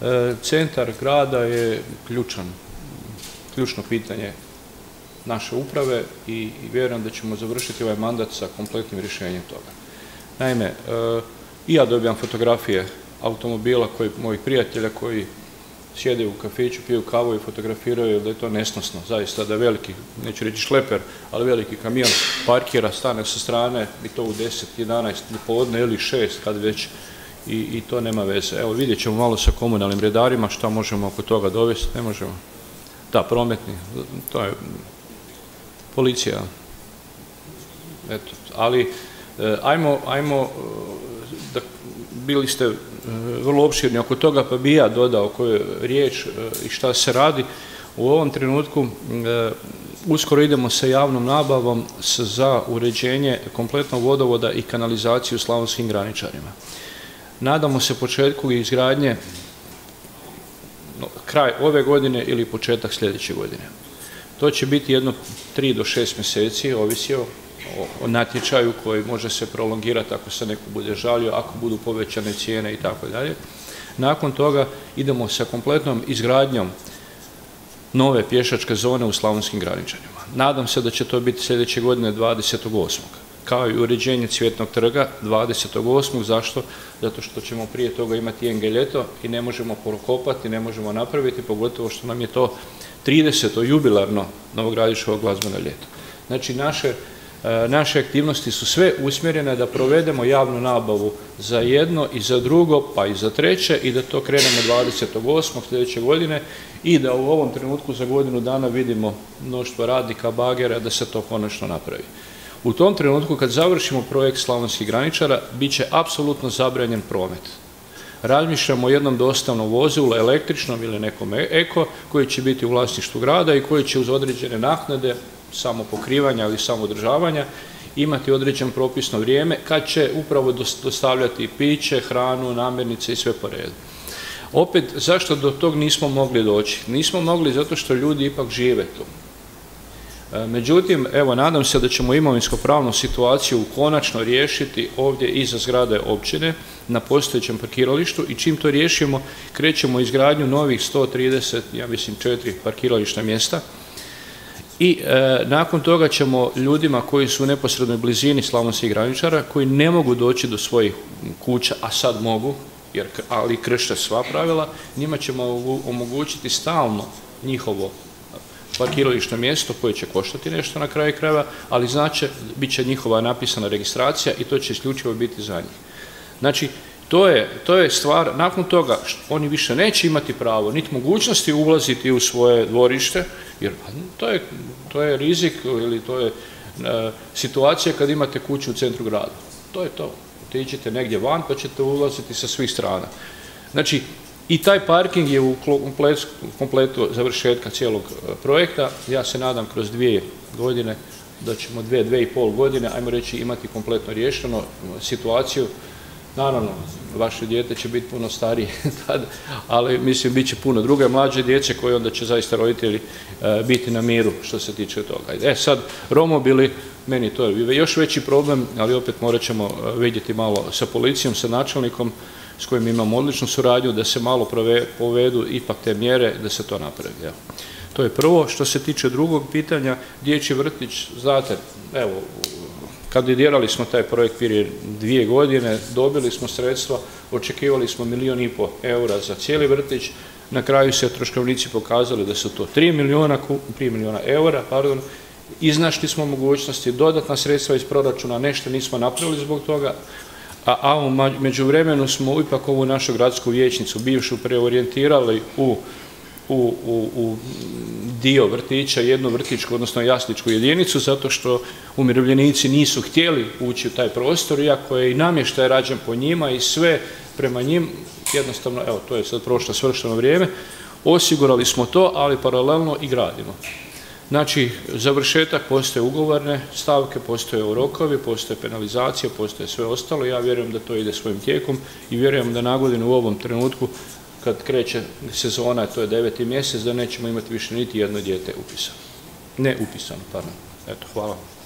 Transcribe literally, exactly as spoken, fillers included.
Centar grada je ključan, ključno pitanje naše uprave i, i vjerujem da ćemo završiti ovaj mandat sa kompletnim rješenjem toga. Naime, i ja dobijam fotografije automobila koji, mojih prijatelja koji sjede u kafiću, piju kavu i fotografiraju, da je to nesnosno, zaista, da veliki, neću reći šleper, ali veliki kamion parkira, stane sa strane i to u deset, jedanaest popodne ili šest kad već i, i to nema veze. Evo, vidjet ćemo malo sa komunalnim redarima šta možemo oko toga dovesti, ne možemo. Da, prometni, to je policija. Eto, ali ajmo, ajmo da bili ste vrlo opširni oko toga, pa bi ja dodao koju riječ i šta se radi. U ovom trenutku uskoro idemo sa javnom nabavom za uređenje kompletnog vodovoda i kanalizaciju slavonskim graničarima. Nadamo se početku izgradnje kraj ove godine ili početak sljedeće godine. To će biti jedno tri do šest mjeseci, ovisi o o natječaju koji može se prolongirati ako se neko bude žalio, ako budu povećane cijene i tako dalje. Nakon toga idemo sa kompletnom izgradnjom nove pješačke zone u slavonskim graničarima. Nadam se da će to biti sljedeće godine dvadesetog osmog kao i uređenje Cvjetnog trga dvadesetog osmog Zašto? Zato što ćemo prije toga imati Enge ljeto i ne možemo prokopati, ne možemo napraviti, pogotovo što nam je to trideseto jubilarno novogradiško glazbeno ljeto. Znači, naše Naše aktivnosti su sve usmjerene da provedemo javnu nabavu za jedno i za drugo, pa i za treće i da to krenemo dvadesetog osmog sljedeće godine i da u ovom trenutku za godinu dana vidimo mnoštvo radnika, bagera, da se to konačno napravi. U tom trenutku kad završimo projekt slavonskih graničara, bit će apsolutno zabranjen promet. Razmišljamo o jednom dostavnom vozilu, električnom ili nekom eko, koji će biti u vlasništvu grada i koji će uz određene naknade samopokrivanja ili samodržavanja imati određeno propisno vrijeme kad će upravo dostavljati piće, hranu, namirnice i sve po redu. Opet, zašto do tog nismo mogli doći? Nismo mogli zato što ljudi ipak žive tu. Međutim, evo, nadam se da ćemo imovinsko-pravnu situaciju konačno riješiti ovdje iza zgrade općine na postojećem parkiralištu i čim to riješimo, krećemo izgradnju novih sto trideset, ja mislim, četiri parkirališna mjesta. I e, nakon toga ćemo ljudima koji su u neposrednoj blizini slavonskih graničara, koji ne mogu doći do svojih kuća, a sad mogu, jer, ali krše sva pravila, njima ćemo omogućiti stalno njihovo parkirališno mjesto koje će koštati nešto na kraju krajeva, ali znači bit će njihova napisana registracija i to će isključivo biti za njih. Znači, To je, to je stvar, nakon toga oni više neće imati pravo, niti mogućnosti ulaziti u svoje dvorište, jer to je, to je rizik ili to je e, situacija kad imate kuću u centru grada. To je to. Otiđete negdje van pa ćete ulaziti sa svih strana. Znači, i taj parking je u kompletu, kompletu završetka cijelog projekta. Ja se nadam kroz dvije godine, da ćemo dvije, dvije i pol godine, ajmo reći, imati kompletno riješeno situaciju. Naravno, vaše dijete će biti puno stariji tada, ali mislim bit će puno druge mlađe djece koje onda će zaista roditelji e, biti na miru što se tiče toga. E sad, romobili, meni to je još veći problem, ali opet morat ćemo vidjeti malo sa policijom, sa načelnikom s kojim imamo odličnu suradnju, da se malo prove, povedu ipak te mjere da se to napravi. Evo. To je prvo. Što se tiče drugog pitanja, dječji vrtić, znate, evo, kandidirali smo taj projekt prije dvije godine, dobili smo sredstva, očekivali smo milijun i pol eura za cijeli vrtić, na kraju se troškovnici pokazali da su to tri milijuna eura, pardon, iznašli smo mogućnosti, dodatna sredstva iz proračuna, nešto nismo napravili zbog toga, a, a u međuvremenu smo ipak ovu našu gradsku vijećnicu, bivšu, preorijentirali u U, u, u dio vrtića, jednu vrtićku, odnosno jasličku jedinicu, zato što umirovljenici nisu htjeli ući u taj prostor, iako je i namještaj rađen po njima i sve prema njim, jednostavno, evo, to je sad prošlo svršeno vrijeme, osigurali smo to, ali paralelno i gradimo. Znači, završetak, postoje ugovorne stavke, postoje rokovi, postoje penalizacija, postoje sve ostalo, ja vjerujem da to ide svojim tijekom i vjerujem da na godinu u ovom trenutku kad kreće sezona, to je deveti mjesec, da nećemo imati više niti jedno dijete upisano. Ne upisano, pardon. Eto, hvala.